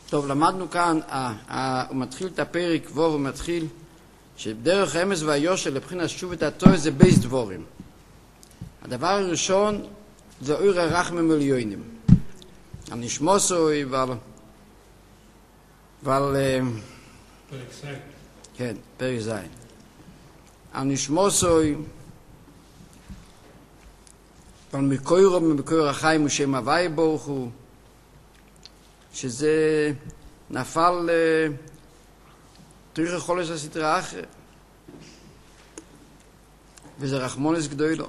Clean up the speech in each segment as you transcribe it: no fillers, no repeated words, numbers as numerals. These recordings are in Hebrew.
טוב, למדנו כאן, הוא מתחיל את הפרק, הוא מתחיל שדרך האמס והיושר לבחינת שוב את הטוב זה בייס דבורים. הדבר הראשון זה אור הרחמים עליונים. על נשמוסוי ועל פרק זין. כן, פרק זין. על נשמוסוי ועל מקויר החיים ושם הוואי ברוך הוא, שזה נפל תריך החולש הסתרה אחר, וזה רחמונס גדולו.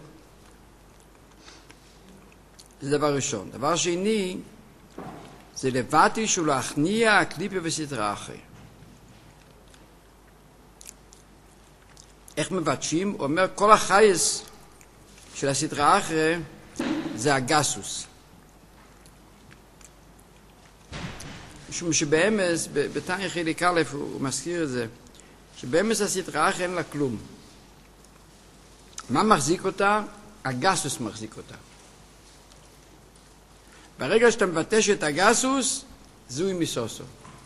זה דבר ראשון. דבר שני, זה לבטי שהוא להכניע הקליפה וסתרה אחר. איך מבטשים? הוא אומר, כל החייס של הסתרה אחר זה הגסוס. משום שבאמס, בתניא חלק א' הוא מזכיר את זה, שבאמס הסתרה אחר אין לה כלום. מה מחזיק אותה? הגסוס מחזיק אותה. ברגע שאתה מבטש את הגסוס, זוהי מסוסו.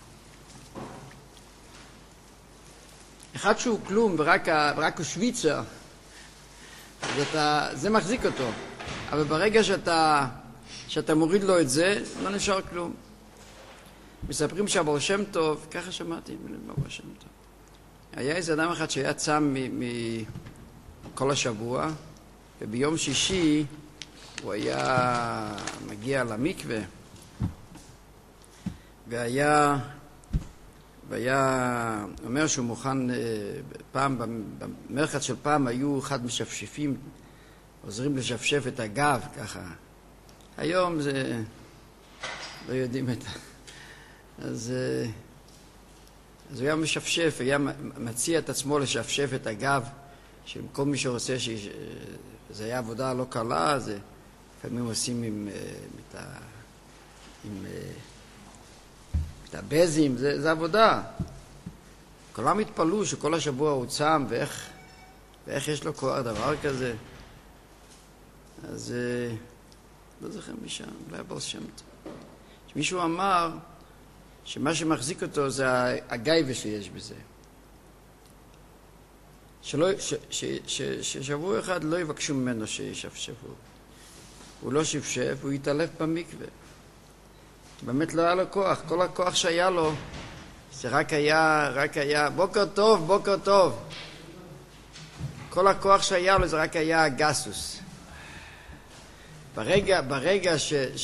אחד שהוא כלום ורק הוא שוויצר, זה מחזיק אותו. אבל ברגע שאתה מוריד לו את זה, לא נשאר כלום. מספרים שהבעל שם טוב, ככה שמעתי מבעל שם טוב. היה איזה אדם אחד שהיה צם כל השבוע, וביום שישי הוא היה מגיע למקווה, והיה אומר שהוא מוכן, פעם, במרחץ של פעם היו אחד משפשפים, עוזרים לשפשף את הגב, ככה. היום זה, לא יודעים את זה. אז הוא היה משפשף, היה מציע את עצמו לשפשף את הגב של כל מי שרוצה, זה היה עבודה לא קלה, זה לפעמים עושים עם את הבזים, זה עבודה. כולם התפלאו שכל השבוע הוא צם, ואיך יש לו כוח דבר כזה. אז לא זוכר משם, לא היה בעל שם טוב. מישהו אמר שמה שמחזיק אותו זה הגייבה שיש בזה. ששבוע אחד לא יבקשו ממנו שישפשפו. הוא לא שפשף, הוא יתעלף במקווה. באמת לא היה לו כוח. כל הכוח שהיה לו, זה רק היה, בוקר טוב, בוקר טוב. כל הכוח שהיה לו זה רק היה הגסוס. ברגע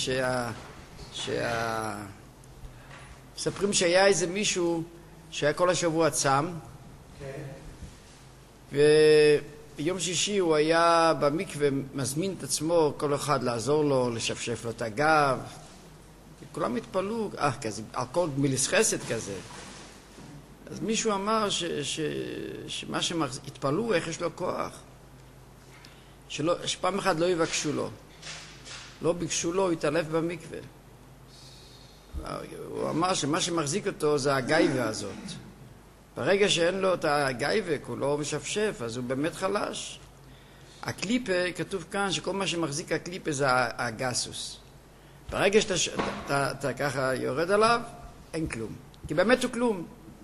מספרים שהיה איזה מישהו שהיה כל השבוע צם, וביום שישי הוא היה במקווה, מזמין את עצמו, כל אחד לעזור לו, לשפשף לו את הגב. כולם התפלאו, כזה, הכל מיליס חסד כזה. אז מישהו אמר שמה התפלאו, איך יש לו כוח. שפעם אחת לא יבקשו לו. לא ביקשו לו, הוא התעלף במקווה. הוא אמר שמה שמחזיק אותו זה הגייבה הזאת. ברגע שאין לו את הגייבה, הוא לא משפשף, אז הוא באמת חלש. הקליפה, כתוב כאן שכל מה שמחזיק הקליפה זה הגסוס. ברגע שאתה ככה יורד עליו, אין כלום. כי באמת הוא כלום.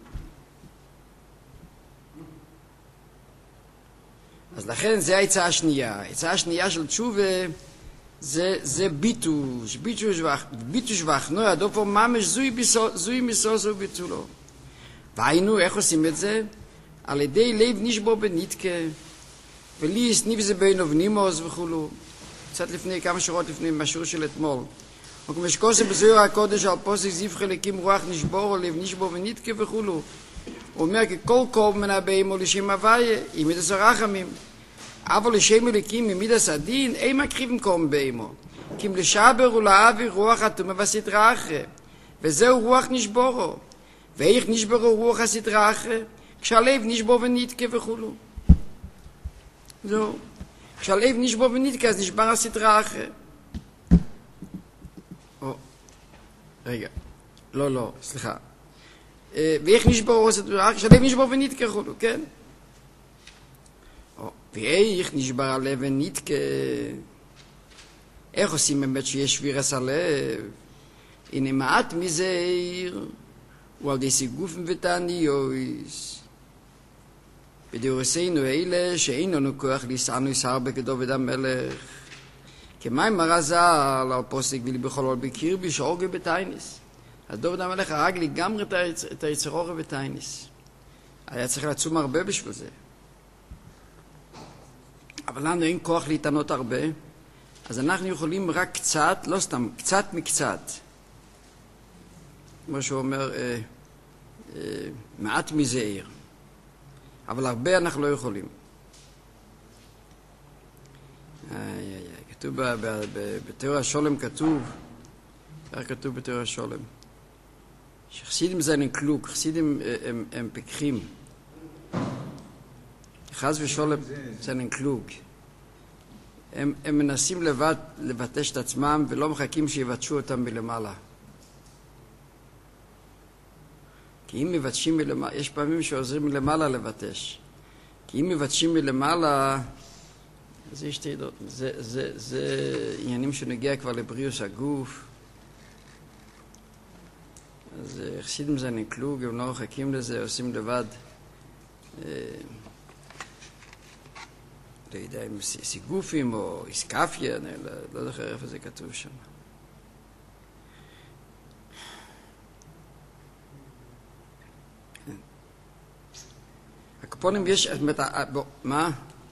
אז לכן זה העצה השנייה. העצה השנייה של תשובה זה ביטוש. ביטוש והכנוע, דופו ממש זוי מסוסו וביטולו. והיינו, איך עושים את זה? על ידי לב נשבור בניתקה, וליס ניבזה בינו ונימוס וכולו. קצת לפני, כמה שורות לפני, משהו של אתמול. וכמשקוסה בזוהר הקודש על פוסק זיו חלקים רוח נשבור, או לב נשבור וניתקה וכולו. הוא אומר, כל קוב מן הבאמו לשם הוויה, עם מידס הרחמים. אבל לשם אליקים ממידס הדין, אין מקריבים קום באמו. כי אם לשבר ולהעביר רוח התומה והסתרה אחרי. וזהו רוח נשבורו. ואיך נשברו רוח הסתרה אחרי? כשהלב נשבור ונתקה וכולו. זהו. כשהלב נשבור ונתקה, אז נשבר הסתרה אחרי. רגע. לא, סליחה. ואיך נשבור הסתרה אחרי? כשהלב נשבור ונתקה וכולו, כן? ואיך נשבר הלב ונתקה? איך עושים באמת שיש שבירס הלב? הנה מעט מזעיר, הוא על די סיגופים ותעניות. בדיורסינו אלה שאין לנו כוח לישאנו ישהר בכדוד המלך. כמים הרזל על פוסק ולי בכל עול בקיר בשעוגי בתייניס. אז דוד המלך הרג לגמרי את היצרור בתייניס. היה צריך לעצום הרבה בשביל זה. אבל לנו אין כוח להתענות הרבה, אז אנחנו יכולים רק קצת, לא סתם, קצת מקצת. כמו שהוא אומר, מעט מזעיר. אבל הרבה אנחנו לא יכולים. כתוב בתיאור השולם כתוב, איך כתוב בתיאור השולם? שחסידים זה אין קלוק, חסידים הם פיקחים. חס ושולם זה אין קלוק. הם מנסים לבטש את עצמם ולא מחכים שיבטשו אותם מלמעלה. כי אם מבטשים מלמעלה, יש פעמים שעוזרים מלמעלה לבטש. כי אם מבטשים מלמעלה, אז יש שתי עדות. זה עניינים שנגיע כבר לבריאוס הגוף. אז חסידים זה נקלוג, הם לא מחכים לזה, עושים לבד. לא יודע אם סיגופים או איסקפיה, אני לא זוכר איפה זה כתוב שם. הקופונים יש... מה?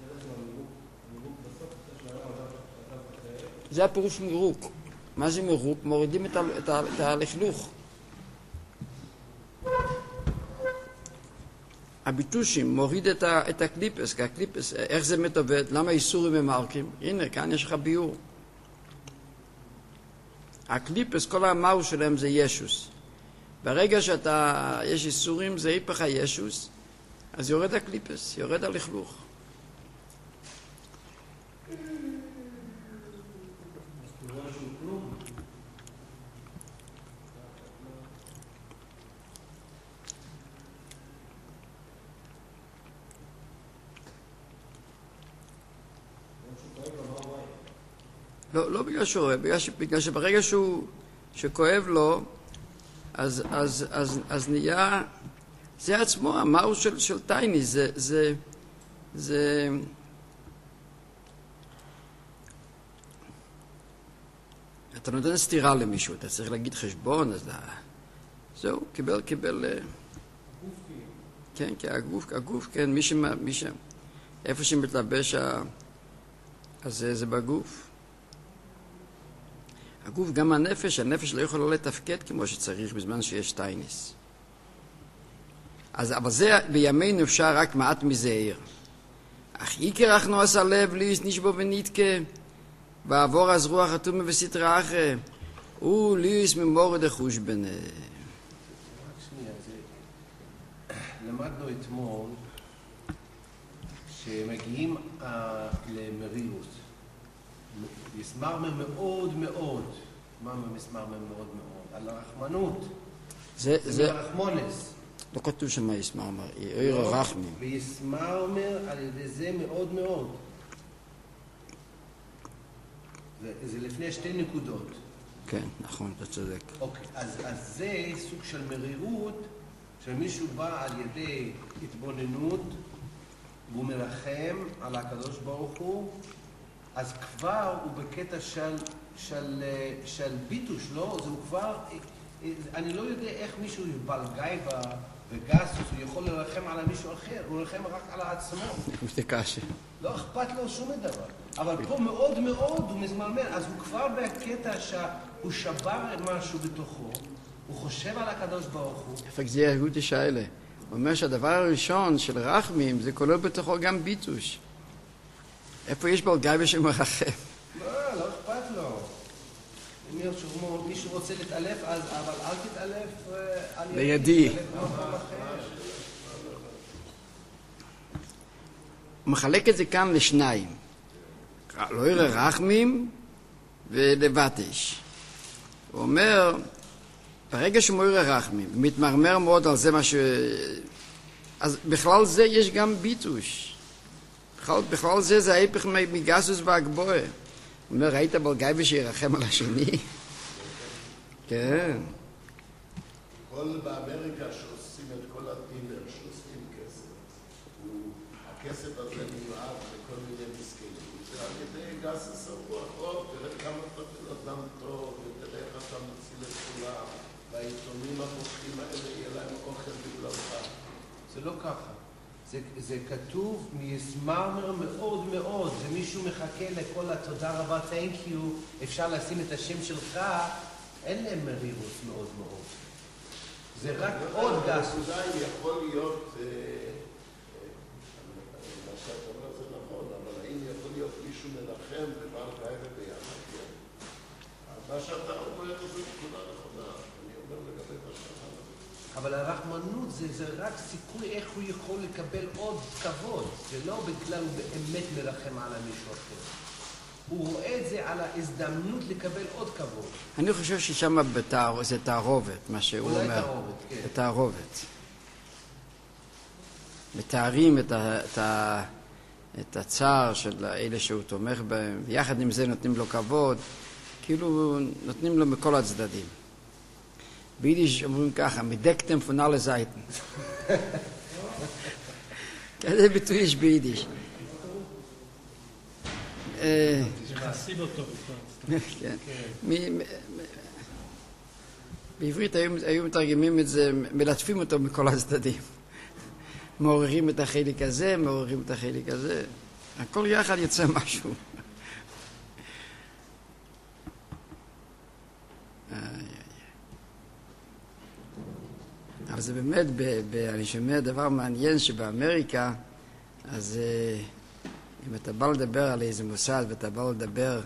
זה הפירוש מירוק. מה זה מירוק? מורידים את הלכלוך. הביטושים מוריד את הקליפס, כי הקליפס, איך זה מתעבד? למה איסורים הם מרקים? הנה, כאן יש לך ביור. הקליפס, כל המאו שלהם זה ישוס. ברגע יש איסורים, זה היפך הישוס, אז יורד הקליפס, יורד הלכלוך. לא בגלל שהוא רואה, בגלל שברגע שכואב לו, אז נהיה, זה עצמו, המאו של טייני, זה אתה נותן סתירה למישהו, אתה צריך להגיד חשבון, אז זהו, קיבל, כן, הגוף, כן, איפה שמתלבש, אז זה בגוף. הגוף, גם הנפש לא יכולה לתפקד כמו שצריך בזמן שיש טייניס. אבל זה בימינו אפשר רק מעט מזעיר. אך עיקר אך נועס הלב, ליוס נשבו ונתקה, ועבור אז רוח אטומי וסתרה אחרי, הוא ליוס ממורד החוש בנה. למדנו אתמול שמגיעים למרירוס. מסמרמר מאוד מאוד, מה מסמרמר מאוד מאוד? על הרחמנות. זה הרחמונס. לא כתוב שמה יסמרמר, עיר הרחמים. ויסמרמר על ידי זה מאוד מאוד. זה לפני שתי נקודות. כן, נכון, אתה צודק. אוקיי, אז זה סוג של מרירות, שמישהו בא על ידי התבוננות, והוא מרחם על הקדוש ברוך הוא, אז כבר הוא בקטע של ביטוש, לא? זה הוא כבר, אני לא יודע איך מישהו בלגאי וגסוס, הוא יכול לרחם על מישהו אחר, הוא לרחם רק על עצמו. זה קשה. לא אכפת לו שום דבר. אבל פה מאוד מאוד הוא מזמרמר, אז הוא כבר בקטע שהוא שבר משהו בתוכו, הוא חושב על הקדוש ברוך הוא. איפה זה יהודיש האלה? הוא אומר שהדבר הראשון של רחמים, זה כולל בתוכו גם ביטוש. איפה יש בלגאי בשם מרחם? לא אכפת לו. אם מישהו רוצה להתעלף, אבל אל תתעלף על ידי. לידי. הוא מחלק את זה כאן לשניים. לא יראה רחמים ולבטש. הוא אומר, ברגע שהוא מויר רחמים, מתמרמר מאוד על זה מה אז בכלל זה יש גם ביטוש. בכלל זה ההיפך מגסוס והגבוה. הוא אומר, ראית בלגאי שירחם על השני? כן. כל באמריקה שעושים את כל הדילר, שעושים כסף, הכסף הזה מיועד לכל מיני מסכנים. זה על ידי גס הרוח, תראה כמה אתה בן אדם טוב, ותראה איך אתה מציל את כולם, והעיתונים המוחים האלה יהיה להם אוכל בגללך. זה לא ככה. זה כתוב מיסמרמר מאוד מאוד. זה מישהו מחכה לכל התודה רבה, thank you, אפשר לשים את השם שלך, אין להם מרירות מאוד מאוד. זה רק עוד גס. הנקודה היא יכול להיות, מה שאתה אומר זה נכון, אבל האם יכול להיות מישהו מנחם ובעל כאלה ביחד? מה שאתה אומר זה נקודה נכונה, אני אומר לגבי מה שאתה אומר. אבל הרחמנות זה רק סיכוי איך הוא יכול לקבל עוד כבוד. זה לא בגלל הוא באמת מרחם על מישהו אחר. הוא רואה את זה על ההזדמנות לקבל עוד כבוד. אני חושב ששם זה תערובת, מה שהוא אומר. אולי תערובת, כן. תערובת. מתארים את הצער של אלה שהוא תומך בהם, ויחד עם זה נותנים לו כבוד, כאילו נותנים לו מכל הצדדים. ביידיש אומרים ככה, מדקתם פון alle Seiten. כזה ביטוי יש ביידיש. חסיד אותו בכלל. כן. בעברית היו מתרגמים את זה, מלטפים אותו מכל הצדדים. מעוררים את החלק הזה, מעוררים את החלק הזה. הכל יחד יצא משהו. אבל זה באמת, אני שומע דבר מעניין שבאמריקה, אז אם אתה בא לדבר על איזה מוסד ואתה בא לדבר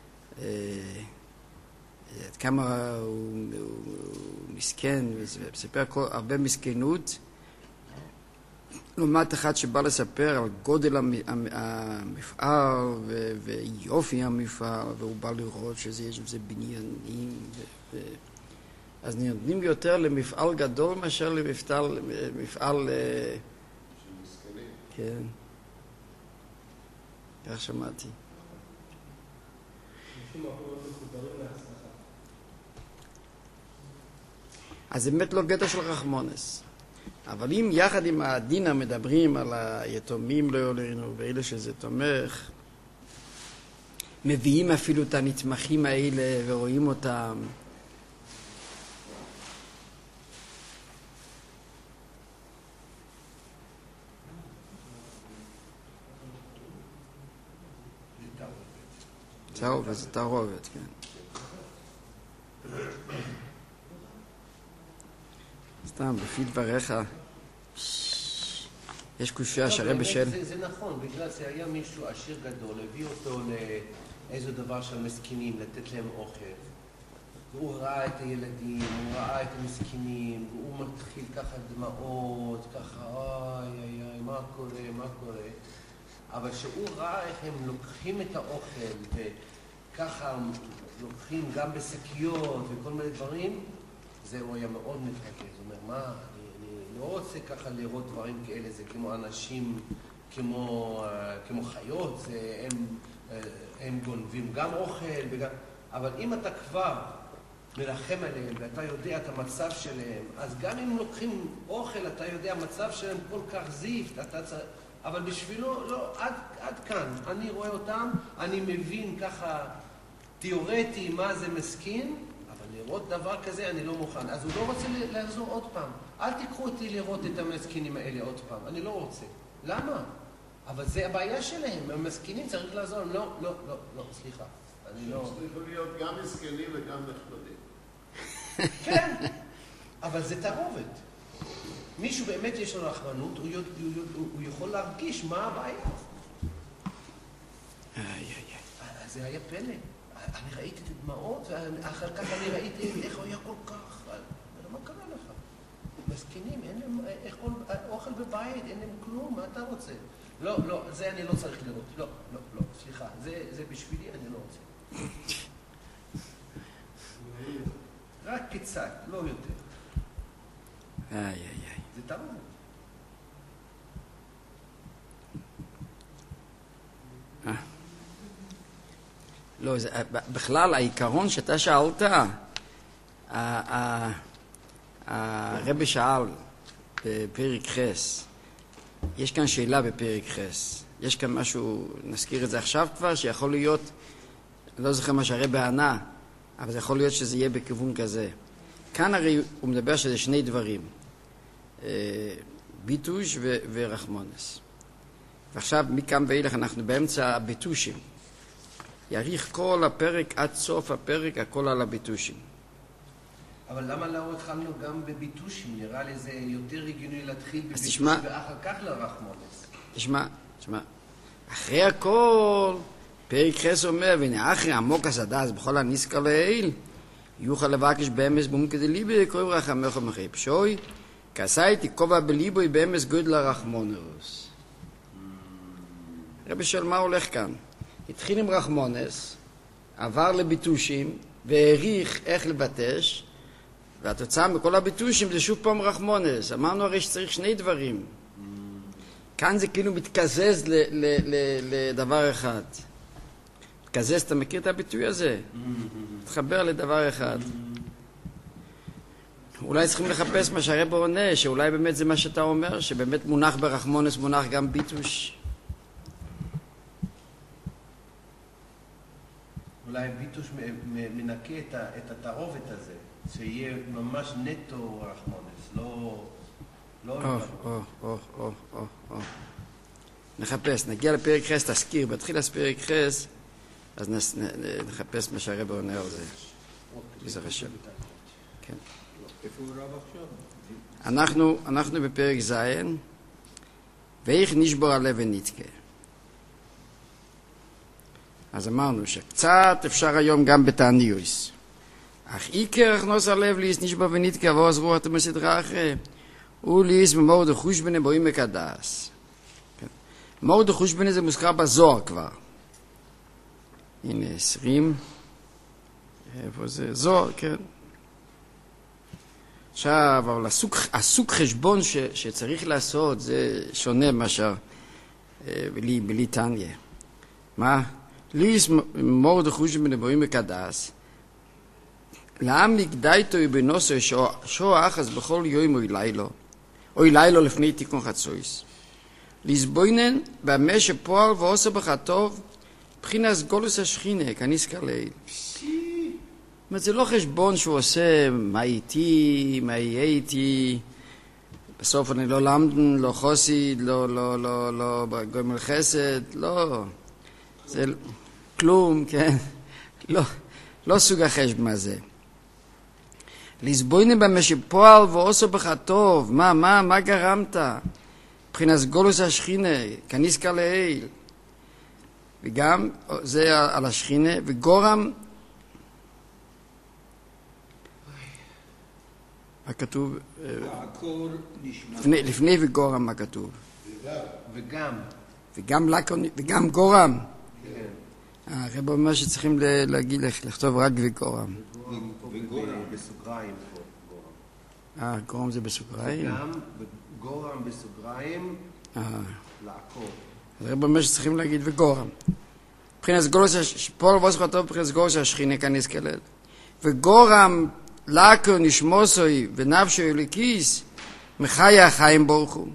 עד כמה הוא מסכן, ומספר הרבה מסכנות, לעומת אחד שבא לספר על גודל המפעל ויופי המפעל, והוא בא לראות שיש בזה בניינים, אז נותנים יותר למפעל גדול מאשר למפעל של מסכנים. כן. כך שמעתי. אז זה באמת לא גטע של רחמונס. אבל אם יחד עם הדין מדברים על היתומים לא יולרנו ואלה שזה תומך, מביאים אפילו את הנתמכים האלה ורואים אותם, תערובת, זה תערובת, כן. סתם, לפי דבריך, יש קושייה שהרבא של... זה נכון, בגלל זה היה מישהו עשיר גדול, הביא אותו לאיזה דבר של מסכנים, לתת להם אוכל. והוא ראה את הילדים, הוא ראה את המסכנים, והוא מתחיל ככה דמעות, ככה, איי, מה קורה? אבל שהוא ראה איך הם לוקחים את האוכל, וככה לוקחים גם בשקיות וכל מיני דברים, זה הוא היה מאוד מתרכז. הוא אומר, מה, אני לא רוצה ככה לראות דברים כאלה, זה כמו אנשים, כמו חיות, הם גונבים גם אוכל, אבל אם אתה כבר מרחם עליהם ואתה יודע את המצב שלהם, אז גם אם לוקחים אוכל, אתה יודע המצב שלהם כל כך זיף, אבל בשבילו, לא, עד כאן, אני רואה אותם, אני מבין ככה תיאורטי מה זה מסכין, אבל לראות דבר כזה אני לא מוכן. אז הוא לא רוצה לחזור עוד פעם. אל תיקחו אותי לראות את המסכינים האלה עוד פעם, אני לא רוצה. למה? אבל זה הבעיה שלהם, המסכינים צריך לעזור. לא, סליחה. אני לא... צריכו להיות גם מסכנים וגם נחמדים. כן, אבל זה תערובת. מישהו באמת יש לו רחמנות, הוא יכול להרגיש מה הבעיה. זה היה פלא. אני ראיתי את הדמעות, ואחר כך אני ראיתי איך הוא היה כל כך. מה קרה לך? מסכנים, אין להם אוכל בבית, אין להם כלום, מה אתה רוצה? לא, זה אני לא צריך לראות. לא, סליחה, זה בשבילי, אני לא רוצה. רק קצת, לא יותר. זה תערובת. לא, בכלל העיקרון שאתה שאלת, הרבי שאל בפרק חס, יש כאן שאלה בפרק חס, יש כאן משהו, נזכיר את זה עכשיו כבר, שיכול להיות, לא זוכר מה שהרבי ענה, אבל זה יכול להיות שזה יהיה בכיוון כזה. כאן הרי הוא מדבר שזה שני דברים, ביטוש ורחמונס. ועכשיו מכאן ואילך אנחנו באמצע הביטושים. יאריך כל הפרק עד סוף הפרק הכל על הביטושים. אבל למה לא התחלנו גם בביטושים? נראה לי זה יותר הגיוני להתחיל בביטוש תשמע, ואחר כך לרחמונס. תשמע, אחרי הכל פרק חס אומר, והנה אחרי עמוק הסדס בכל הניסקה לעיל, יוכל לבקש באמס בום כדי ליבי קוראים רחמך ומחי פשוי, כעשייתי כובע בליבוי באמס גודל הרחמונוס. רבי שואל מה הולך כאן? התחיל עם רחמונס, עבר לביטושים והעריך איך לבטש, והתוצאה מכל הביטושים זה שוב פעם רחמונס. אמרנו הרי שצריך שני דברים. כאן זה כאילו מתקזז לדבר אחד. מתקזז, אתה מכיר את הביטוי הזה? תחבר לדבר אחד. אולי צריכים לחפש מה שהרב עונה, שאולי באמת זה מה שאתה אומר, שבאמת מונח ברחמונס מונח גם ביטוש. אולי ביטוש מנקה את התערובת הזה, שיהיה ממש נטו רחמונס, לא... נחפש, נגיע לפרק חס, תזכיר, בתחיל לפרק חס, אז נחפש מה שהרב עונה על זה. זה חשוב. כן. איפה הוא רב עכשיו? אנחנו בפרק זין, ואיך נשבור הלב ונתקה. אז אמרנו שקצת אפשר היום גם בתעניוס. אך עיקר הכנוס הלב ליס נשבר ונתקה ועוז רוח אתם הסדרה אחרי. הוא ליס ממורד החושבנה בואים מקדס. מורד החושבנה זה מוזכר בזוהר כבר. הנה 20. איפה זה? זוהר, כן. עכשיו, אבל הסוג חשבון שצריך לעשות זה שונה מאשר בלי תניה. מה? ליס מורד החושבנה בואים מקדס. לעם נגדייתו בנוסו שוע אחס בכל יום אוי לילו לפני תיקון חצויס. לסבוינן במה שפועל ועושה בחטוב בחינס גולוס השכינה כניסקה לעיל. זאת אומרת, זה לא חשבון שהוא עושה מה איתי, מה יהיה איתי, בסוף אני לא למדן, לא חוסיד, לא גומל חסד, לא, זה כלום, כן, לא סוג החשבון הזה. לסבוינן במה שפועל ועושה בחטוב, מה גרמת? מבחינת גולוס השכינה, כניסקה לעיל. וגם זה על השכינה, וגורם, מה כתוב? לפני וגורם, מה כתוב? וגם גורם. הרב אומר שצריכים להגיד, לכתוב רק וגורם. וגורם בסוגריים פה. גורם זה בסוגריים? וגם גורם בסוגריים לעקוב. הרב אומר שצריכים להגיד וגורם. מבחינת גולוס, פועל ועושה בחטוב מבחינת גולוס השכינה כניסקה לעיל. וגורם לאקו נשמוסוי ונפשו אלוקיס מחיה החיים ברוך הוא.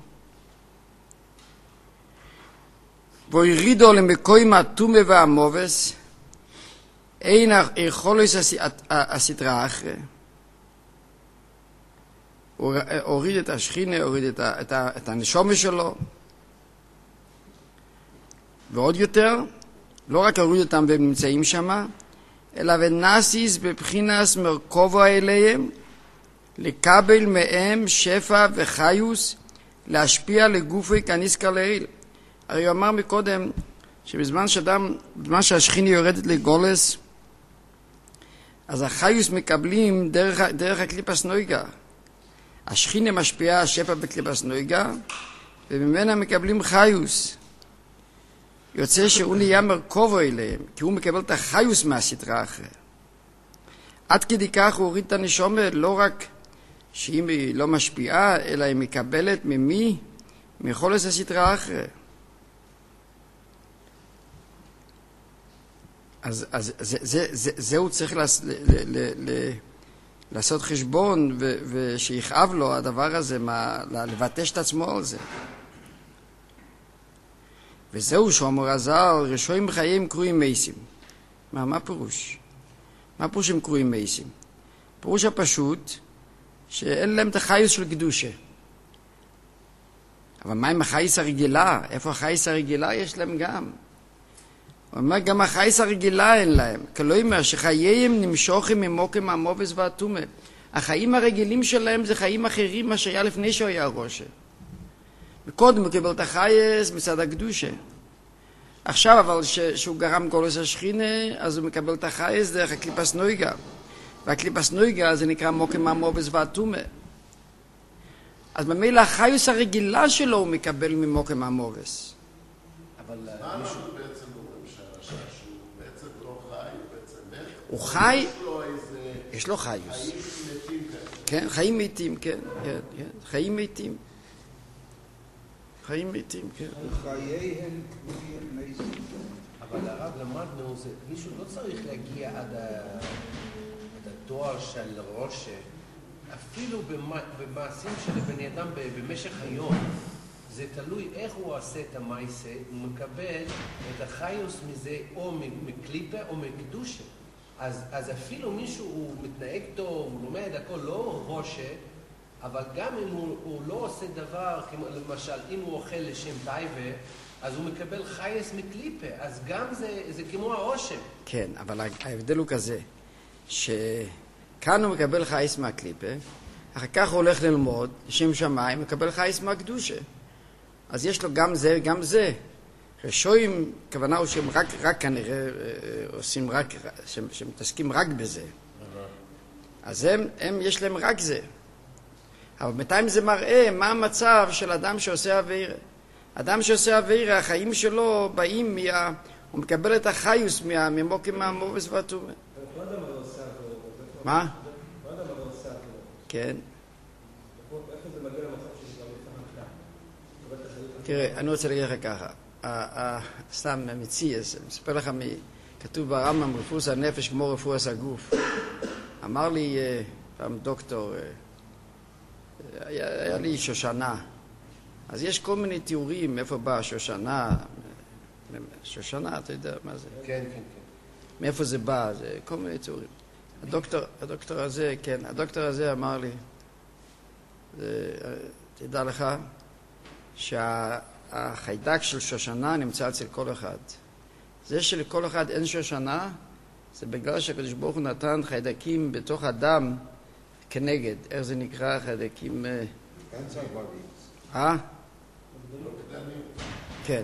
והורידו למקוים הטומא והמובס, אין יכולת הסדרה אחרי. הוא הוריד את השכינה, הוריד את הנשומה שלו. ועוד יותר, לא רק הוריד אותם והם נמצאים שם, אלא ונסיס בבחינס מרכובו אליהם, לקבל מהם שפע וחיוס, להשפיע לגופי כניסקה לעיל. הרי הוא אמר מקודם, שבזמן שהשכינה יורדת לגולס, אז החיוס מקבלים דרך הקליפס נויגה. השכינה משפיעה השפע בקליפס נויגה, וממנה מקבלים חיוס. יוצא שהוא נהיה מרכובו אליהם, כי הוא מקבל את החיוס מהסדרה אחרי. עד כדי כך הוא הוריד את הנשומה, לא רק שהיא לא משפיעה, אלא היא מקבלת ממי? מיכולת הסדרה אחרי. אז זה הוא צריך לעשות חשבון ושיכאב לו הדבר הזה, לבטש את עצמו על זה. וזהו שאומר הז"ל, רשועים בחייהם קרויים מייסים. מה פירוש? מה פירוש הם קרויים מייסים? פירוש הפשוט שאין להם את החייס של קדושה. אבל מה עם החייס הרגילה? איפה החייס הרגילה? יש להם גם. הוא אומר, גם החייס הרגילה אין להם. כלומר אומר שחייהם נמשוכים ממוקם המובס והתומה. החיים הרגילים שלהם זה חיים אחרים מה שהיה לפני שהוא היה ראשה. וקודם הוא קיבל את החייס מצד הקדושה. עכשיו אבל שהוא גרם גולוס השכינה, אז הוא מקבל את החייס דרך הקליפס נויגה. והקליפס נויגה זה נקרא מוקם המובס והתומה. אז ממילא החייס הרגילה שלו הוא מקבל ממוקם המובס. אבל מה אנחנו בעצם אומרים שהרשע שהוא בעצם לא חי, הוא בעצם מת? הוא חי, יש לו איזה... יש לו חייס. חיים מתים כאלה. כן, חיים מתים, כן, חיים מתים. חיים מתים, כן. חייהם קרויים מייסים. אבל הרב למדנו, מישהו לא צריך להגיע עד התואר של ראשה, אפילו במעשים של בני אדם במשך היום. זה תלוי איך הוא עושה את המעשה, הוא מקבל את החיוס מזה או מקליפה או מקדושה. אז אפילו מישהו הוא מתנהג טוב, הוא לומד הכל לא ראשה, אבל גם אם הוא לא עושה דבר, כמו למשל אם הוא אוכל לשם טייבה, אז הוא מקבל חייס מקליפה, אז גם זה כמו העושם. כן, אבל ההבדל הוא כזה, שכאן הוא מקבל חייס מהקליפה, אחר כך הוא הולך ללמוד, לשם שמיים, מקבל חייס מהקדושה. אז יש לו גם זה וגם זה. רשועים, הכוונה הוא שהם רק כנראה עושים רק, שמתעסקים רק בזה. אז הם יש להם רק זה. אבל בינתיים זה מראה מה המצב של אדם שעושה עבירה. אדם שעושה עבירה, החיים שלו באים הוא מקבל את החיוס ממוקם המובס והתומה. מה? כן. תראה, אני רוצה להגיד לך ככה. סתם מציאס, אני מספר לך כתוב ברמב"ם רפואת הנפש כמו רפואת הגוף. אמר לי פעם דוקטור, היה לי שושנה. אז יש כל מיני תיאורים, איפה באה שושנה, אתה יודע מה זה? כן, כן, כן. מאיפה זה בא, זה כל מיני תיאורים. הדוקטור הזה אמר לי, תדע לך, שהחיידק של שושנה נמצא אצל כל אחד. זה שלכל אחד אין שושנה, זה בגלל שהקדוש ברוך הוא נתן חיידקים בתוך הדם כנגד. איך זה נקרא? חיידקים... כן.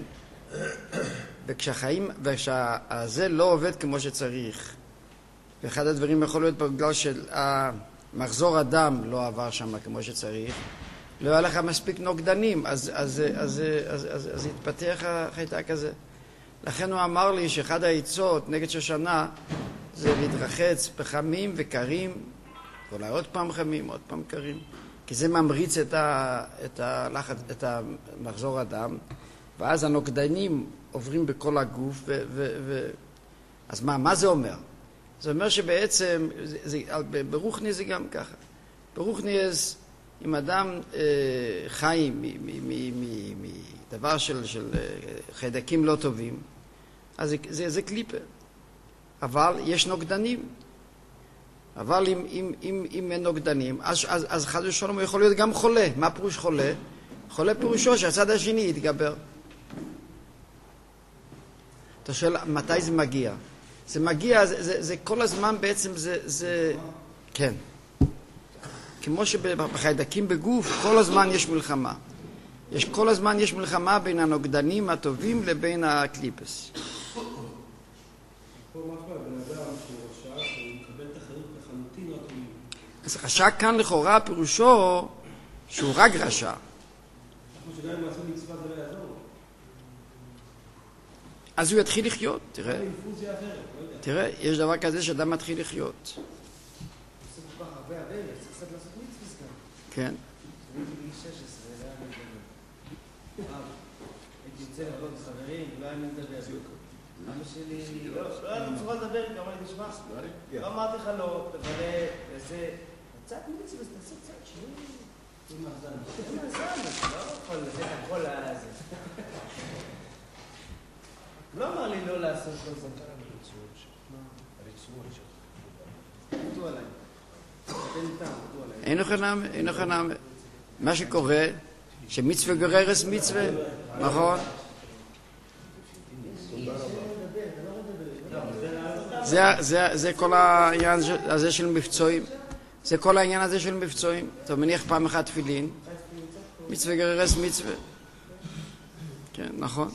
וכשהזה לא עובד כמו שצריך, ואחד הדברים יכול להיות בגלל שמחזור הדם לא עבר שם כמו שצריך, לא היה לך מספיק נוגדנים, אז התפתח החיידק הזה. לכן הוא אמר לי שאחד העצות נגד שושנה זה להתרחץ בחמים וקרים, אולי עוד פעם חמים, עוד פעם קרים, כי זה ממריץ את מחזור הדם, ואז הנוגדנים עוברים בכל הגוף. אז מה זה אומר? זה אומר שבעצם, ברוחני זה גם ככה. ברוחני אם אדם חי מדבר של חיידקים לא טובים, אז זה קליפה. אבל יש נוגדנים. אבל אם אין נוגדנים, אז חד ושלום הוא יכול להיות גם חולה. מה פירוש חולה? חולה פירושו שהצד השני יתגבר. אתה שואל, מתי זה מגיע? זה מגיע, זה כל הזמן בעצם, זה כן. כמו שבחיידקים בגוף, כל הזמן יש מלחמה. כל הזמן יש מלחמה בין הנוגדנים הטובים לבין הקליפס. פה משמע, בן אדם שהוא רשע, שהוא מקבל את החיות לחלוטין רק מי. אז רשע כאן לכאורה פירושו שהוא רק רשע. כמו שגם אם הוא עשה מצווה זה לא יעזור לו. אז הוא יתחיל לחיות, תראה. אינפוזיה אחרת, לא יודע. תראה, יש דבר כזה שאדם מתחיל לחיות. עושה כל כך הרבה עדיין, צריך קצת לעשות מצווה גם. כן. הייתי בגיל 16, זה היה מדבר. הייתי יוצא לבוא עם חברים, לא היה מדבר. אבא שלי, לא היה לנו צורה לדבר, גם אני נשמע. לא אמרתי לך לא, תבלה, וזה, קצת מצווה, אז תעשה קצת שני. עם מאזן. עם מאזן, אתה לא יכול לתת הכל לזה. לא אמר לי לא לעשות כל זה. תתו עליי. אין חנם. מה שקורה, שמצווה גוררת מצווה, נכון? זה כל העניין הזה של מבצועים. זה כל העניין הזה של מבצועים. אתה מניח פעם אחת תפילין, מצווה גוררת מצווה. כן, נכון.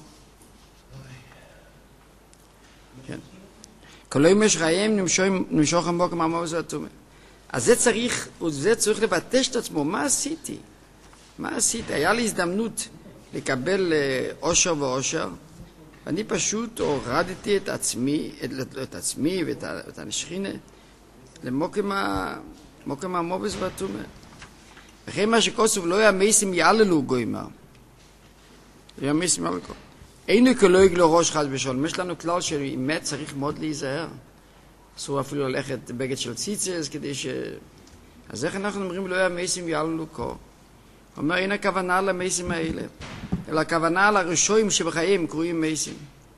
כן. כל יום יש חיים נמשוך עמוק מהמוז והתומה. אז זה צריך לבטש את עצמו. מה עשיתי? היה לי הזדמנות לקבל אושר ואושר, ואני פשוט הורדתי את עצמי ואת הנשכינה למוקם המובס והתומה. וכן מה שכוסוף לא היה מייסים יעללו גוימר. לא היה מייסים יעללו. אינו כלויג לו ראש חד בשולם. יש לנו כלל שבאמת צריך מאוד להיזהר. אסור אפילו ללכת בגד של ציצס כדי ש... אז איך אנחנו אומרים לא היה מייסים יעללו כה? אומר אין הכוונה למייסים האלה, אלא הכוונה לרשויים שבחיים קרויים מייסים.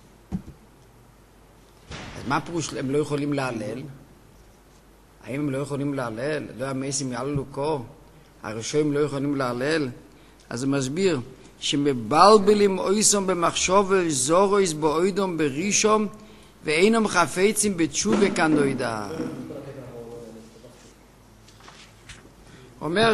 אז מה פירוש הם לא יכולים להלל? האם הם לא יכולים להלל? לא היה מייסים יעללו כה? הרשויים לא יכולים להלל? אז הוא מסביר שמבלבלים אויסום במחשוב וזורויס באוידום ברישום ואינם חפצים בתשובה כנוידה. הוא אומר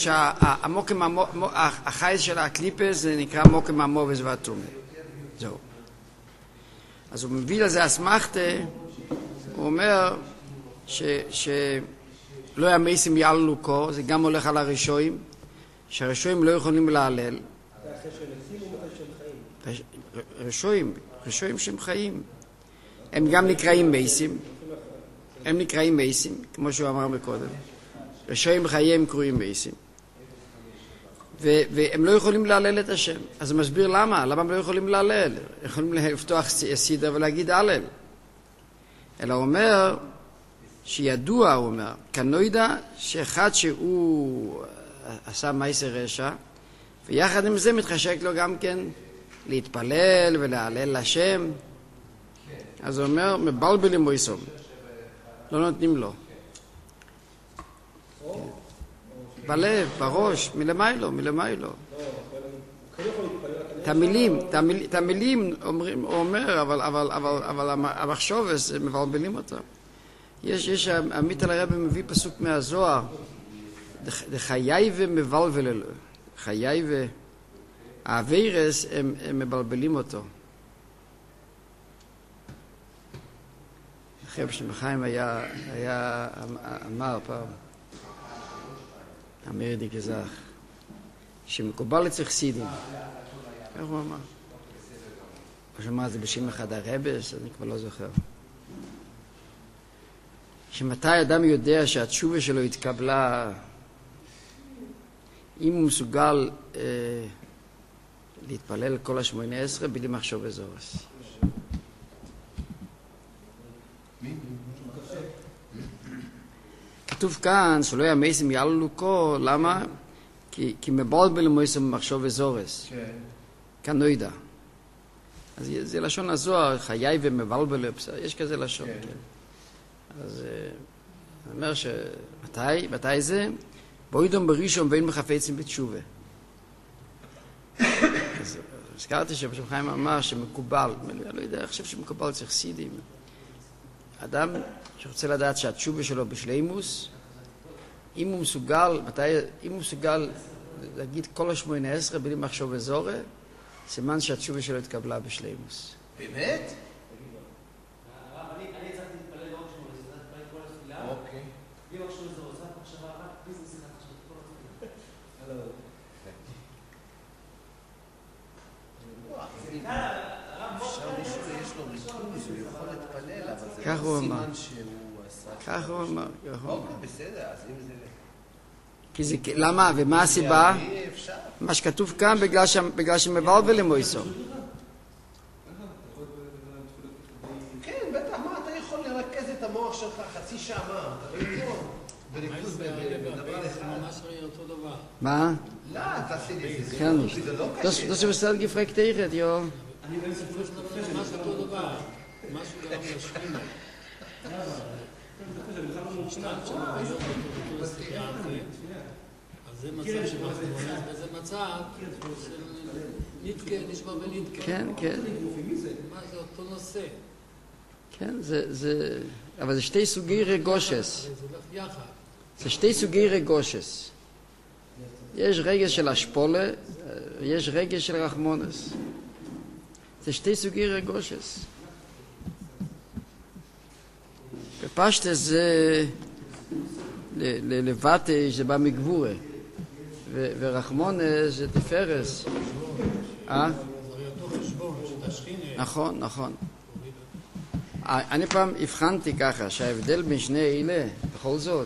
שהחייס של הקליפס זה נקרא מוקם המובס והתומה. זהו. אז הוא מביא לזה אסמכתה, הוא אומר שלא היה מייסים יעללו כה, זה גם הולך על הרשויים, שהרשויים לא יכולים להלל. רשויים שהם חיים. הם גם נקראים מייסים, כמו שהוא אמר מקודם. רשויים חיים קרויים מייסים. והם לא יכולים להלל את השם. אז הוא מסביר למה. למה הם לא יכולים להלל? יכולים לפתוח סידר ולהגיד הלל. אלא הוא אומר, שידוע, הוא אומר, כנוידע שאחד שהוא עשה מייסר רשע, ויחד עם זה מתחשק לו גם כן להתפלל ולהלל לשם. אז הוא אומר, מבלבלים מויסום. לא נותנים לו. בלב, בראש, מלמיילו. את המילים הוא אומר, אבל המחשובס, מבלבלים אותה. יש, עמית על הרב מביא פסוק מהזוהר, דחיי ומבלבל אלו. חיי והאווירס, הם מבלבלים אותו. אחרי בשם חיים היה אמר פעם, אמר די גזח, שמקובל אצל חסידים. איך הוא אמר? הוא שמע זה בשם אחד הרבס, אני כבר לא זוכר. שמתי אדם יודע שהתשובה שלו התקבלה, אם הוא מסוגל להתפלל כל ה-18 בלי מחשוב וזורס. כתוב כאן שלא היה מייסים יעללו כה, למה? כי מבלבל מייסים מחשוב וזורס. כאן לא ידע. אז זה לשון הזוהר, חיי ומבלבל, יש כזה לשון. אז אני אומר מתי זה? בוידום בראשון ואין מחפצים בתשובה. אז הזכרתי שבשם חיים אמר שמקובל, אני לא יודע, אני חושב שמקובל צריך סידים. אדם שרוצה לדעת שהתשובה שלו בשלימוס, אם הוא מסוגל להגיד כל ה-18 בלי מחשוב וזורה, סימן שהתשובה שלו התקבלה בשלימוס. באמת? אני הצלחתי להתפלל לא רק 18, זה להתפלל כל התפילה. אוקיי. בלי מחשוב וזורה, זה מחשבה רק ביזנס אחד עכשיו, כל התפילה. עכשיו מישהו יש לו ריכוז, הוא יכול להתפלל, אבל זה כך הוא אמר. סימן שהוא עשה... כך הוא אמר. אוקיי, בסדר, אז אם זה... כי זה, למה? ומה הסיבה? אפשר. מה שכתוב כאן בגלל שמבלבלים מויסום. כן, בטח, מה אתה יכול לרכז את המוח שלך חצי שעה, מה? אתה לא יכול בריכוז מה? לא, תעשי לי זה. kann nicht. זה לא Das, קשה. das was dann gefragt hat, ja. אני בעצם חושב שאתה חושב משהו אותו דבר, משהו גם לשכינה. אז זה מצב שבחמונס, וזה מצב של נתקה, נשמע ונתקה. כן, כן. מה זה אותו נושא? כן, אבל זה שתי סוגי רגושס. זה הולך יחד. זה שתי סוגי רגושס. יש רגש של אשפולה, יש רגש של רחמונס. זה שתי סוגי רגושס. בפשטס זה לבטא זה במגבורה, ורחמונס זה תפרס. זה הרי אותו חשבון, שאתה שכינה. נכון, נכון. אני פעם הבחנתי ככה, שההבדל בין שני אלה, בכל זאת,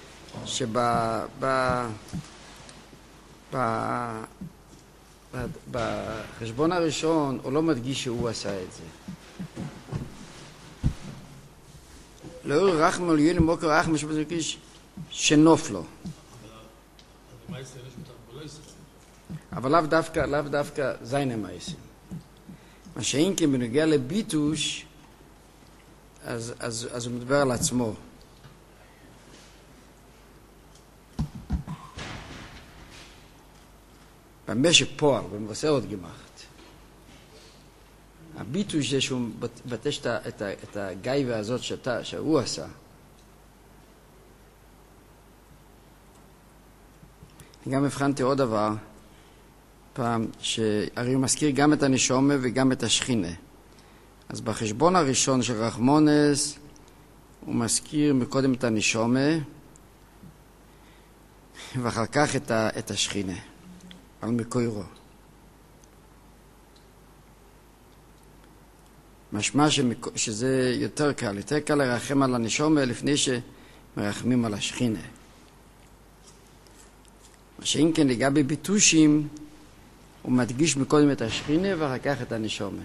בחשבון הראשון הוא לא מדגיש שהוא עשה את זה. לא רחם על יולי מוקר רחם שבזרקיש שנופלו. אבל לאו דווקא זין המייסים. מה שאין כן בנוגע לביטוש, אז הוא מדבר על עצמו. במשק פועל, במבשרת גמחת. הביטוש זה שהוא בטש את הגייבה הזאת שהוא עשה. אני גם הבחנתי עוד דבר, פעם, שהרי הוא מזכיר גם את הנשומה וגם את השכינה. אז בחשבון הראשון של רחמונס, הוא מזכיר מקודם את הנשומה, ואחר כך את השכינה. על מקוירו. משמע שזה יותר קל לרחם על הנשומה לפני שמרחמים על השכינה. מה שאם כן לגבי ביטושים, הוא מדגיש מקודם את השכינה ואחר כך את הנשומה.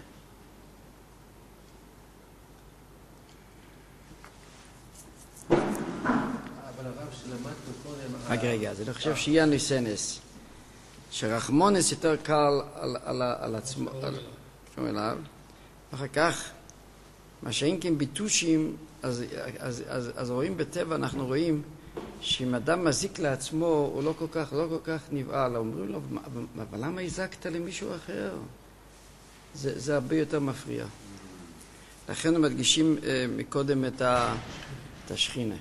אבל הרב שלמדנו קודם... רגע, אז אני חושב שיהיה ניסנס. שרחמונס יותר קל על עצמו, אליו, ואחר כך, מה שאין כן ביטושים, אז רואים בטבע, אנחנו רואים שאם אדם מזיק לעצמו, הוא לא כל כך נבעל, אומרים לו, אבל למה הזקת למישהו אחר? זה הרבה יותר מפריע. לכן הם מדגישים מקודם את השכינה.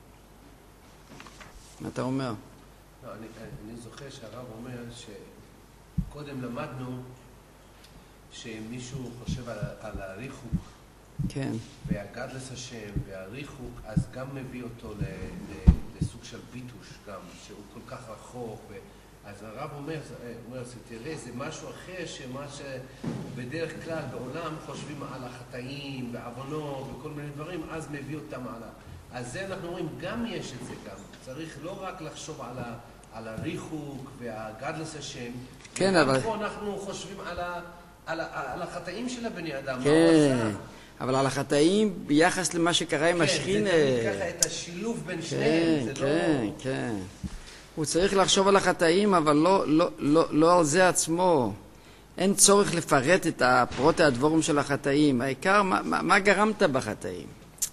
מה אתה אומר? לא, אני זוכר שהרב אומר שקודם למדנו שמישהו חושב על הריחוק, כן. והגדלס השם והריחוק, אז גם מביא אותו לסוג של ביטוש גם, שהוא כל כך רחוק. אז הרב אומר, תראה, זה משהו אחר שמה שבדרך כלל בעולם חושבים על החטאים ועוונות וכל מיני דברים, אז מביא אותם על אז זה אנחנו אומרים, גם יש את זה גם. צריך לא רק לחשוב על הריחוק והגדלס השם. כן, אבל... פה אנחנו חושבים על החטאים של הבני אדם. כן, אבל על החטאים ביחס למה שקרה עם השכינה. כן, זה תמיד ככה את השילוב בין שניהם. כן. הוא צריך לחשוב על החטאים, אבל לא על זה עצמו. אין צורך לפרט את הפרוטי הדבורים של החטאים. העיקר, מה גרמת בחטאים?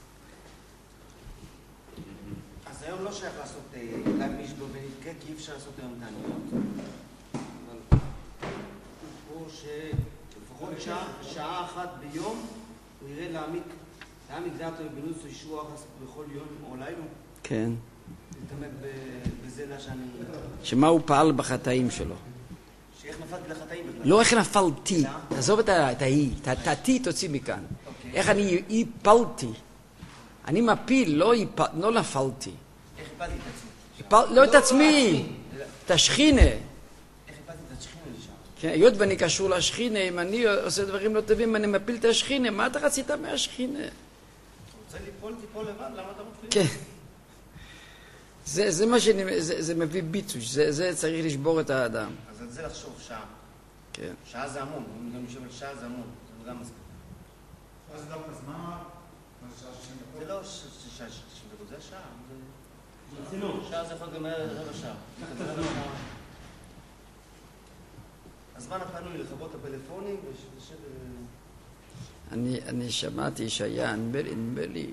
אז היום לא שייך לעשות להגמיש בו ונתקה, כי אי אפשר לעשות היום תעניות. אבל הוא שלפחות שעה אחת ביום הוא יראה להעמיק דעתו בנוס או ישוע בכל יום או לילה. כן. להתעמק בזה שאני... שמה הוא פעל בחטאים שלו? שאיך נפלתי לחטאים בכלל. לא איך נפלתי, תעזוב את ההיא, את התי תוציא מכאן. איך אני הפלתי. אני מפיל, לא נפלתי. איך הפלתי את עצמי? לא את עצמי, את השכינה. איך הפלתי את השכינה לשם? כן, היות ואני קשור לשכינה, אם אני עושה דברים לא טובים, אני מפיל את השכינה, מה אתה רצית מהשכינה? אתה רוצה ליפול, תיפול לבד, למה אתה מפחיד? כן. זה מה זה מביא ביטוש, זה צריך לשבור את האדם. אז על זה לחשוב שעה. כן. שעה זה המון, אם גם יושב על שעה זה המון, זה גם מספיק. אז דווקא זמן, זה לא שעה 60 דקות, זה שעה. שעה זה יכול גם רבע שעה. הזמן הפנוי לכבות הפלאפונים אני שמעתי שהיה, נדמה לי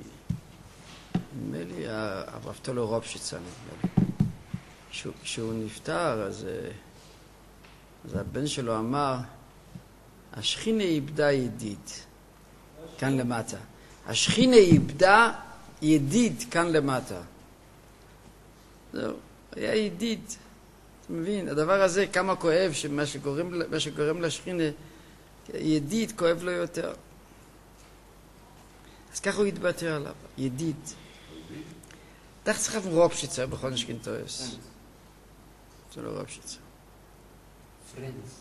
הרב תולר רובשיצה, כשהוא נפטר, אז הבן שלו אמר, השכינה איבדה ידיד, כאן למטה. השכינה איבדה ידיד כאן למטה. זהו, היה ידיד. אתה מבין? הדבר הזה כמה כואב, שמה שגורם לשכינה, ידיד כואב לו יותר. אז ככה הוא התבטא עליו, ידיד. אתה צריך לבוא רובשיצה בכל נשכין טועס. זה לא רובשיצה. פרנס.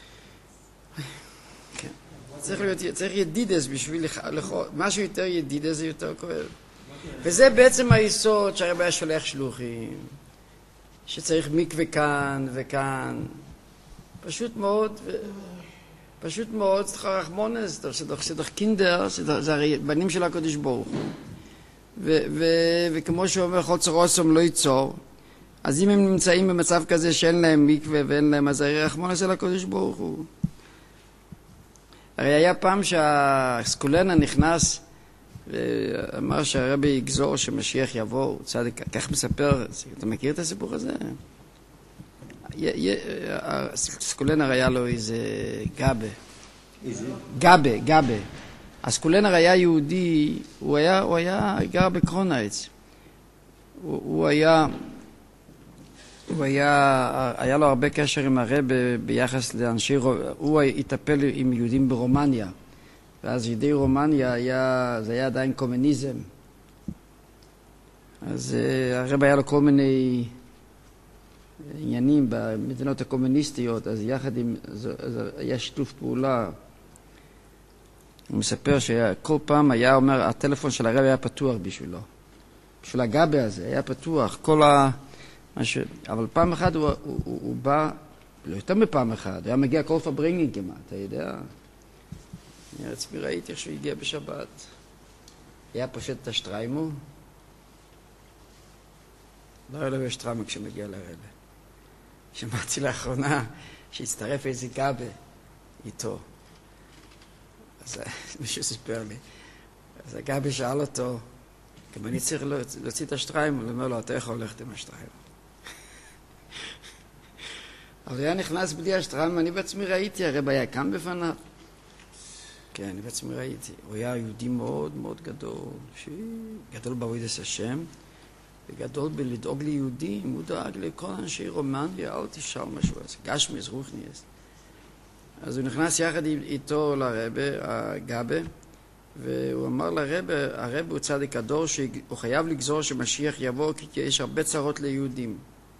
כן. צריך ידידס בשביל משהו יותר ידידס זה יותר כואב. וזה בעצם היסוד שהרב היה שולח שלוחים, שצריך מקווה כאן וכאן. פשוט מאוד, צריך רחמונס, שדוח קינדר, זה הרי בנים של הקדוש ברוך הוא. וכמו שאומר חוצר אוסום לא ייצור, אז אם הם נמצאים במצב כזה שאין להם מקווה ואין להם, אז הרי רחמונס של הקדוש ברוך הוא. הרי היה פעם שהסקולנה נכנס ואמר שהרבי יגזור שמשיח יבוא, צדיק, כך מספר, אתה מכיר את הסיפור הזה? הסקולנר היה לו איזה גבה. הסקולנר היה יהודי, הוא היה בקרונייץ. היה לו הרבה קשר עם הרבי ביחס לאנשי, הוא התאפל עם יהודים ברומניה. ואז יהודי רומניה זה היה עדיין קומוניזם. אז הרבי היה לו כל מיני עניינים במדינות הקומוניסטיות, אז יחד עם, היה שיתוף פעולה. הוא מספר שכל פעם היה אומר, הטלפון של הרבי היה פתוח בשבילו. בשביל הגבה הזה, היה פתוח. אבל פעם אחת הוא בא, לא יותר מפעם אחת, היה מגיע כל פברינגים כמעט, אתה יודע? אני עצמי ראיתי איך שהוא הגיע בשבת. היה פושט את השטריימו. לא היה לו שטריימו כשמגיע לרבי. שמעתי לאחרונה שהצטרף איזה גבה איתו. אז מישהו סיפר לי. אז הגבה שאל אותו, גם אני צריך להוציא את השטריימו, הוא אומר לו, אתה יכול ללכת עם השטריימו. אבל היה נכנס בלי השטריימו, אני בעצמי ראיתי, הרב היה קם בפניו. כן, אני בעצמי ראיתי. הוא היה יהודי מאוד מאוד גדול, גדול בעבודת השם, וגדול בלדאוג ליהודים, הוא דאג לכל אנשי רומניה, אל תשאל משהו, גשמיס, רוחניאס. אז הוא נכנס יחד איתו לרבי, הגבה, והוא אמר לרבי, הרבי הוא צדיק הדור, שהוא חייב לגזור שמשיח יבוא, כי יש הרבה צרות ליהודים.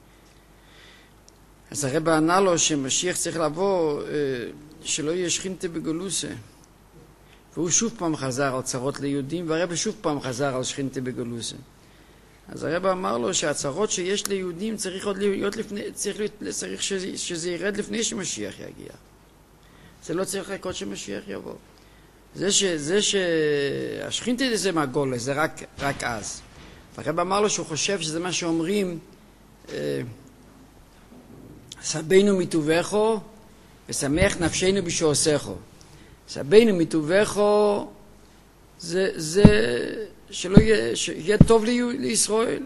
אז הרבי ענה לו שמשיח צריך לבוא, שלא יהיה שכינתה בגולוסה. והוא שוב פעם חזר על צרות ליהודים, והרבי שוב פעם חזר על שכינתה בגולוסה. אז הרבי אמר לו שהצרות שיש ליהודים צריך שזה ירד לפני שמשיח יגיע. זה לא צריך לחכות שמשיח יבוא. זה שהשכינתה זה מהגולה, זה רק אז. הרבי אמר לו שהוא חושב שזה מה שאומרים, סבינו מטובחו ושמח נפשנו בשעושךו. סבינו מטובחו זה שיהיה טוב לישראל.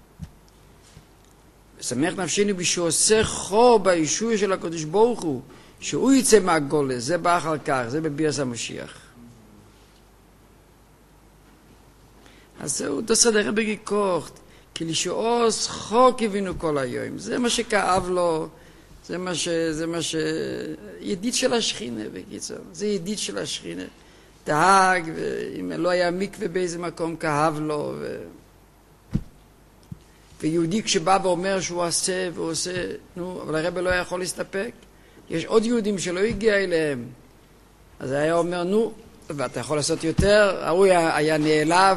ושמח נפשנו בשעושךו בישוע של הקדוש ברוך הוא, שהוא יצא מהגולה, זה בא אחר כך, זה בביאת המשיח. אז זהו, דוסד הרבי גיקורט, כי לשעוס חוק הבינו כל היום. זה מה שכאב לו, זה מה ש... ידיד של השכינה בקיצור, זה ידיד של השכינה. דאג, ואם לא היה מקווה באיזה מקום כאב לו. ויהודי כשבא ואומר שהוא עושה ועושה, אבל הרבי לא יכול להסתפק. יש עוד יהודים שלא הגיע אליהם. אז היה אומר, ואתה יכול לעשות יותר, הוא היה נעלב,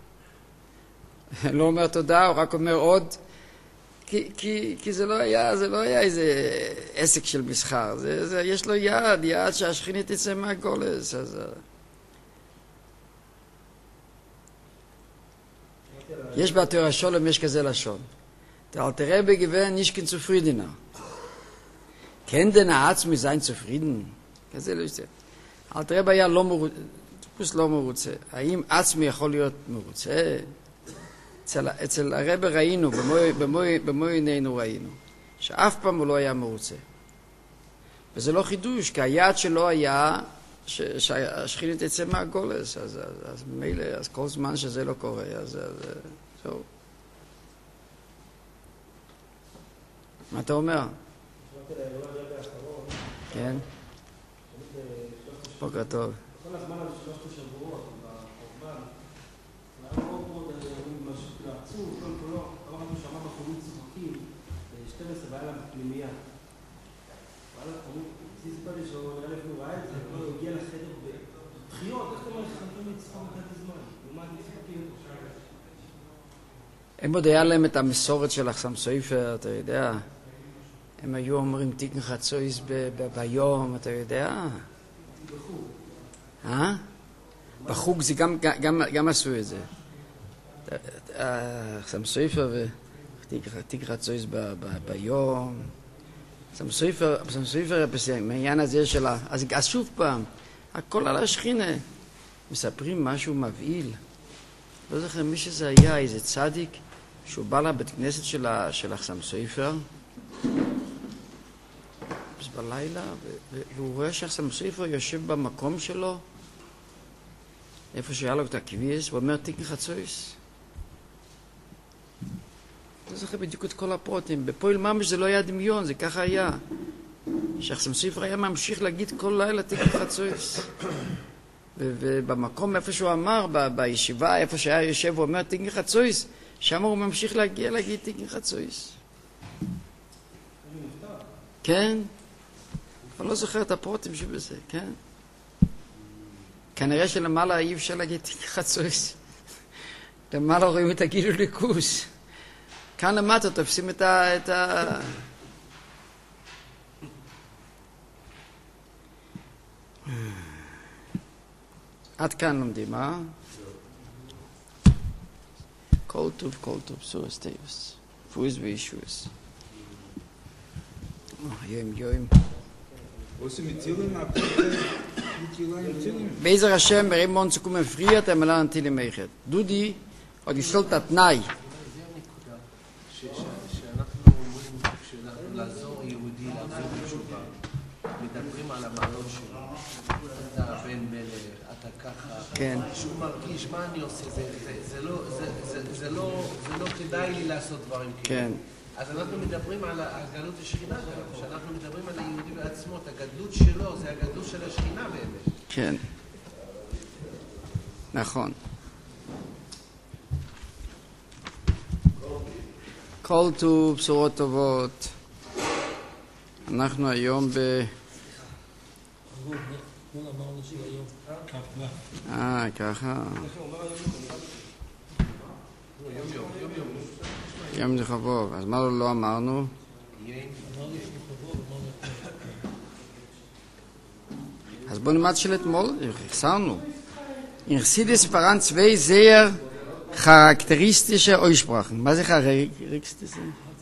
לא אומר תודה, הוא רק אומר עוד, כי זה לא היה איזה עסק של מסחר, יש לו יעד שהשכינה תצא מהגולס. יש בתורה שולם, יש כזה לשון. אל תראה בגוון נשכן צופרידינר. kann denn Atzmi sein zufrieden? כזה לא יוצא. אל תראה בעיה לא מרוצה, טיפוס לא מרוצה. האם עצמי יכול להיות מרוצה? אצל הרב ראינו, במו עינינו ראינו, שאף פעם הוא לא היה מרוצה. וזה לא חידוש, כי היעד שלו היה שהשכינה תצא מהגולס, אז מילא, אז כל זמן שזה לא קורה, אז זהו. מה אתה אומר? כן? בוקר טוב. כל הזמן על שלושת השבועות, בחורבן, היה מאוד מאוד משהו עצוב, כל כולו, לא רק שמע בחורים צוחקים, 12 והיה לה בפנימייה. והיה לה חורים, סיספה לי שהוא היה לפני ראה את זה, הוא הגיע לחדר בבחיות, איך אתה אומר שחלטים לצחוק את הזמן? לעומת נצחקים את השעה. הם עוד היה להם את המסורת של החסם סופר, אתה יודע. הם היו אומרים תיקן חצויס ביום, אתה יודע. בחוג זה גם עשו את זה. חסם סופר ותיקן חצויס ביום. חסם סופר מהעניין הזה שלה. אז שוב פעם, הכל על השכינה. מספרים משהו מבהיל. לא זוכר מי שזה היה, איזה צדיק, שהוא בא לבית כנסת של החסם סופר, בלילה, והוא רואה שהחסם סופר יושב במקום שלו, איפה שהיה לו את הכביס, הוא אומר תיקן חצויס. לא זוכר בדיוק את כל הפרוטים. בפועל ממש זה לא היה דמיון, זה ככה היה. שהחסם סופר היה ממשיך להגיד כל לילה תיקן חצויס. ובמקום איפה שהוא אמר, בישיבה, איפה שהיה יושב, הוא אומר תיקן חצויס, שם הוא ממשיך להגיד תיקן חצויס. כן? אבל לא זוכר את הפרוטים שבזה, כן? כנראה שלמעלה אי אפשר להגיד תיקן חצויס. למעלה רואים את הגילו ליכוס. כאן למטה תופסים את ה... עד כאן לומדים, אה? כל טוב, סורס טייבס. פויס וישוס. יום. בעזר השם, ברמון צוקום מפריע, תמלה נטילי מייחד. דודי, עוד ישלול את התנאי. שאנחנו אומרים, לעזור יהודי לעזור בתשובה, מדברים על המעלות שלו. אתה בן מלך, אתה ככה. כן. שהוא מרגיש, מה אני עושה? זה לא כדאי לי לעשות דברים כאלה. כן. אז אנחנו מדברים על הגלות השכינה גם, שאנחנו מדברים על היהודי בעצמו, את הגדלות שלו, זה הגדלות של השכינה באמת. כן. נכון. כל טוב, בשורות טובות. אנחנו היום ככה. יום זה חבוב. אז מה לא אמרנו? אז בואו נלמד של אתמול, החסרנו. In Chassidus voran zwei sehr charakteristische Aussprachen. Was ist charakteristische?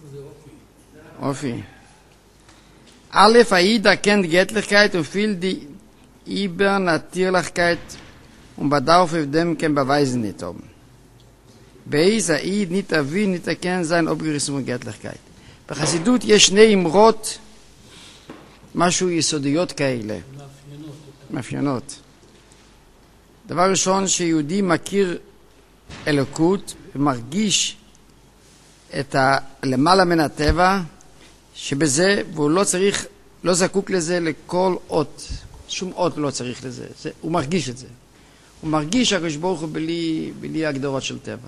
Ofi. Aleph, Aida kennt Göttlichkeit und viel die Übernatürlichkeit und bedarf auf dem kein Beweis nicht haben. Beis, Aid, nicht erwähnen, nicht erkennen sein, abgerissen von Göttlichkeit. בחסידות יש שני אמרות, משהו יסודיות כאלה. מאפיינות. דבר ראשון, שיהודי מכיר אלוקות ומרגיש את למעלה מן הטבע, שבזה, והוא לא צריך, לא זקוק לזה לכל אות, שום אות לא צריך לזה, הוא מרגיש את זה. הוא מרגיש שהקדוש ברוך הוא בלי הגדרות של טבע.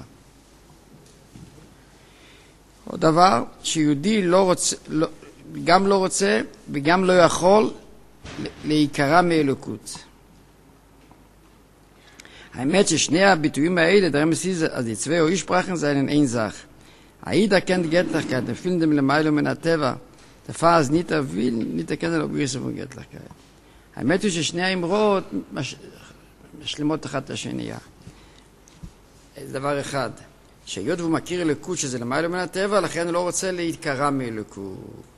עוד דבר, שיהודי גם לא רוצה וגם לא יכול להיקרא מאלוקות. האמת ששני הביטויים האלה, דרם מסיז, אז יצווה או ישפרחן זה אין זך. העידה כן גטלחקת, נפילים דם למיילו מן הטבע, תפעה אז ניתה ויל, ניתה כן לא גריסו וגטלחקת. האמת הוא ששני האמרות משלימות אחת השנייה. זה דבר אחד, שהיות והוא מכיר אלוקות שזה למיילו מן הטבע, לכן הוא לא רוצה להתקרא מאלוקות.